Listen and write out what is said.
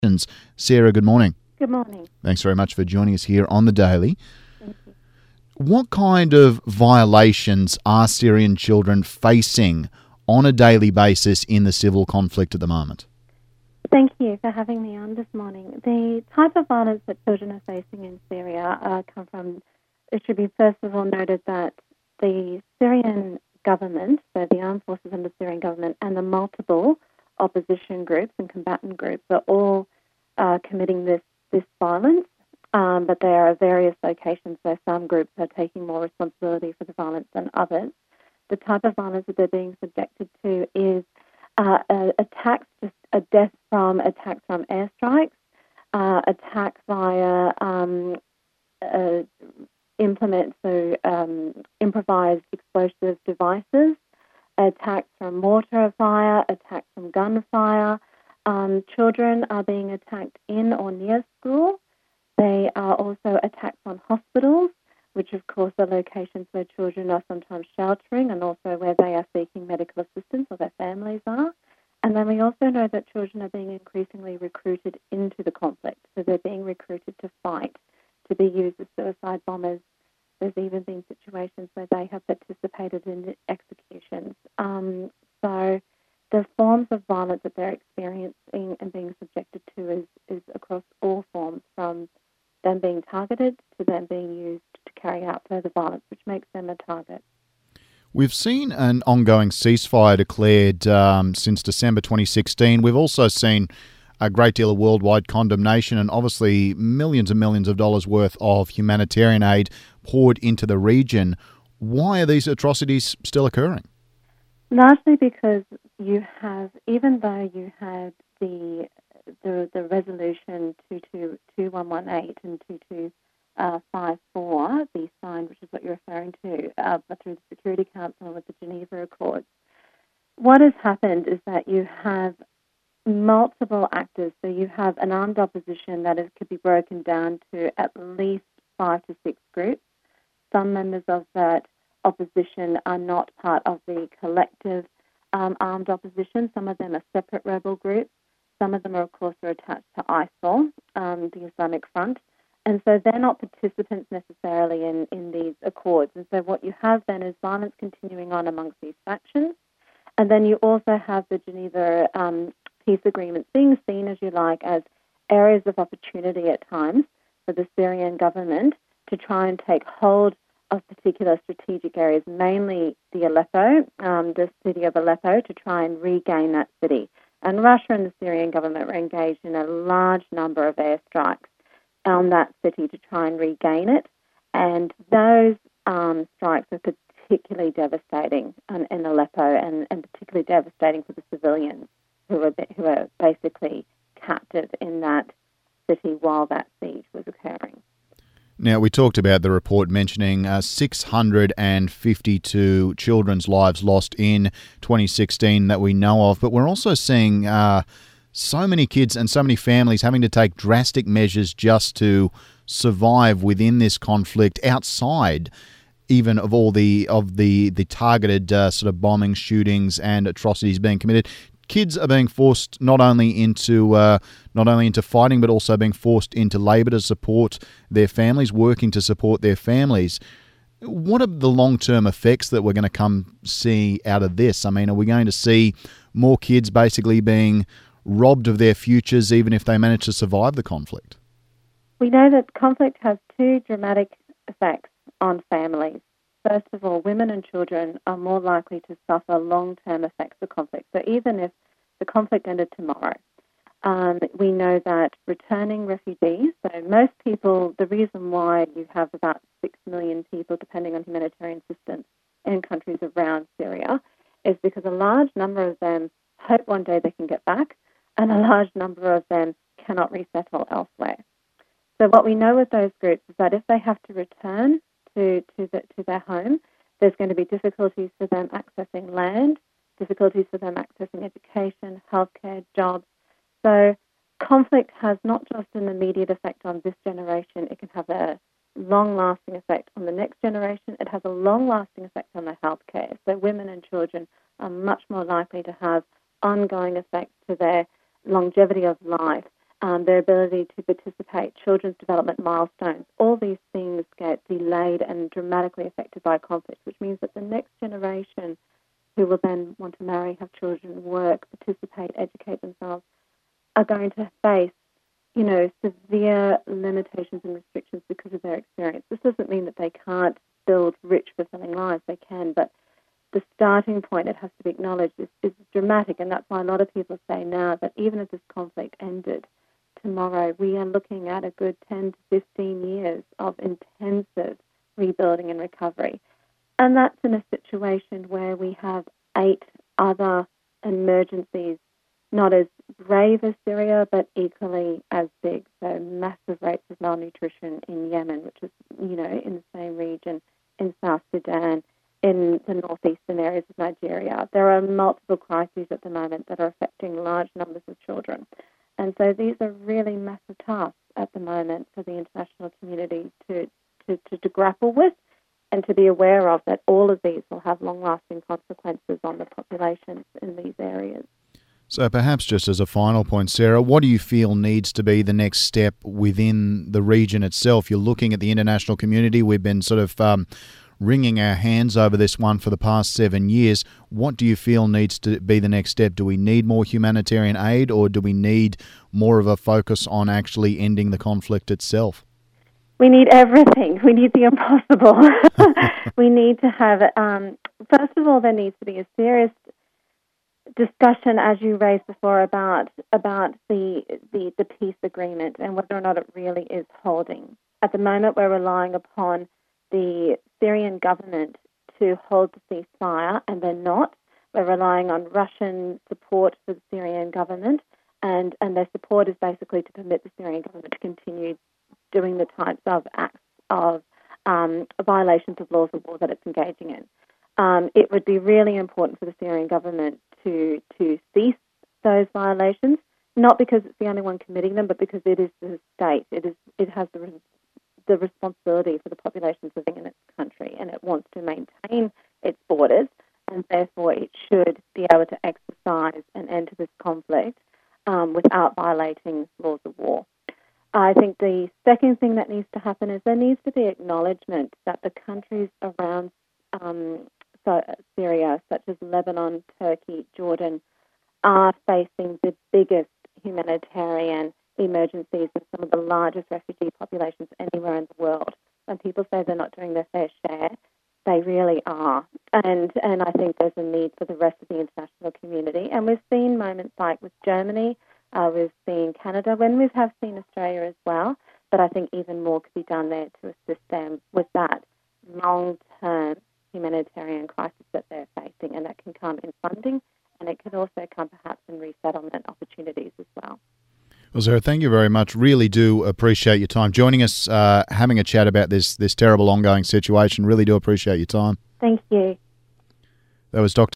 Sarah, good morning. Good morning. Thanks very much for joining us here on The Daily. Thank you. What kind of violations are Syrian children facing on a daily basis in the civil conflict at the moment? Thank you for having me on this morning. The type of violence that children are facing in Syria come from, it should be first of all noted that the Syrian government, so the armed forces and the Syrian government and the multiple opposition groups and combatant groups are all committing this violence, but they are at various locations, so some groups are taking more responsibility for the violence than others. The type of violence that they're being subjected to is attacks, attacks from airstrikes, attacks via improvised explosive devices, attacks from mortar fire, attacks from gunfire. Children are being attacked in or near school. They are also attacks on hospitals, which of course are locations where children are sometimes sheltering and also where they are seeking medical assistance or their families are. And then we also know that children are being increasingly recruited into the conflict. So they're being recruited to fight, to be used as suicide bombers. There's even been situations where they have participated in executions. So the forms of violence that they're experiencing and being subjected to is across all forms, from them being targeted to them being used to carry out further violence, which makes them a target. We've seen an ongoing ceasefire declared since December 2016. We've also seen a great deal of worldwide condemnation and obviously millions and millions of dollars worth of humanitarian aid poured into the region. Why are these atrocities still occurring? Largely because you have, even though you had the resolution 2118 and 2254 be signed, which is what you're referring to, but through the Security Council and with the Geneva Accords, what has happened is that you have multiple actors. So you have an armed opposition that could be broken down to at least 5 to 6 groups. Some members of that opposition are not part of the collective armed opposition. Some of them are separate rebel groups. Some of them, of course, are attached to ISIL, the Islamic Front. And so they're not participants necessarily in these accords. And so what you have then is violence continuing on amongst these factions. And then you also have the Geneva peace agreements being seen, as you like, as areas of opportunity at times for the Syrian government to try and take hold of particular strategic areas, mainly the city of Aleppo, to try and regain that city. And Russia and the Syrian government were engaged in a large number of airstrikes on that city to try and regain it. And those strikes are particularly devastating in Aleppo and particularly devastating for the civilians who are basically captive in that city while that siege was occurring. Now, we talked about the report mentioning 652 children's lives lost in 2016 that we know of, but we're also seeing so many kids and so many families having to take drastic measures just to survive within this conflict, outside even of all the targeted sort of bombing, shootings and atrocities being committed. Kids are being forced not only into fighting, but also being forced into labour to support their families, working to support their families. What are the long-term effects that we're going to come see out of this? I mean, are we going to see more kids basically being robbed of their futures, even if they manage to survive the conflict? We know that conflict has 2 dramatic effects on families. First of all, women and children are more likely to suffer long-term effects of conflict. So even if the conflict ended tomorrow, we know that returning refugees, so most people, the reason why you have about 6 million people, depending on humanitarian assistance, in countries around Syria, is because a large number of them hope one day they can get back, and a large number of them cannot resettle elsewhere. So what we know with those groups is that if they have to return to their home, there's going to be difficulties for them accessing land, difficulties for them accessing education, healthcare, jobs. So conflict has not just an immediate effect on this generation, it can have a long-lasting effect on the next generation. It has a long-lasting effect on their healthcare. So women and children are much more likely to have ongoing effects to their longevity of life their ability to participate, children's development milestones. All these things get delayed and dramatically affected by conflict, which means that the next generation who will then want to marry, have children, work, participate, educate themselves, are going to face, severe limitations and restrictions because of their experience. This doesn't mean that they can't build rich, fulfilling lives. They can, but the starting point, it has to be acknowledged, is dramatic, and that's why a lot of people say now that even if this conflict ended tomorrow, we are looking at a good 10 to 15 years of intensive rebuilding and recovery. And that's in a situation where we have 8 other emergencies, not as grave as Syria, but equally as big. So massive rates of malnutrition in Yemen, which is, in the same region, in South Sudan, in the northeastern areas of Nigeria. There are multiple crises at the moment that are affecting large numbers of children. And so these are really massive tasks at the moment for the international community to grapple with, and to be aware of that all of these will have long-lasting consequences on the populations in these areas. So perhaps just as a final point, Sarah, what do you feel needs to be the next step within the region itself? You're looking at the international community. We've been sort of wringing our hands over this one for the past 7 years. What do you feel needs to be the next step? Do we need more humanitarian aid, or do we need more of a focus on actually ending the conflict itself? We need everything. We need the impossible. We need to have, first of all, there needs to be a serious discussion, as you raised before, about the peace agreement and whether or not it really is holding. At the moment, we're relying upon the Syrian government to hold the ceasefire, and they're not. We're relying on Russian support for the Syrian government, and their support is basically to permit the Syrian government to continue doing the types of acts of violations of laws of war that it's engaging in. It would be really important for the Syrian government to cease those violations, not because it's the only one committing them, but because it is the state. It has the responsibility for the populations living in its country, and it wants to maintain its borders, and therefore it should be able to exercise an end to this conflict without violating laws of war. I think the second thing that needs to happen is there needs to be acknowledgement that the countries around Syria, such as Lebanon, Turkey, Jordan, are facing the biggest humanitarian emergencies and some of the largest refugee populations anywhere in the world. When people say they're not doing their fair share, they really are. And I think there's a need for the rest of the international community. And we've seen moments like with Germany, we've seen Canada, when we have seen Australia as well, but I think even more could be done there to assist them with that long-term humanitarian crisis that they're facing, and that can come in funding, and it can also come perhaps in resettlement opportunities as well. Well, Sarah, thank you very much. Really do appreciate your time joining us, having a chat about this terrible ongoing situation. Really do appreciate your time. Thank you. That was Dr.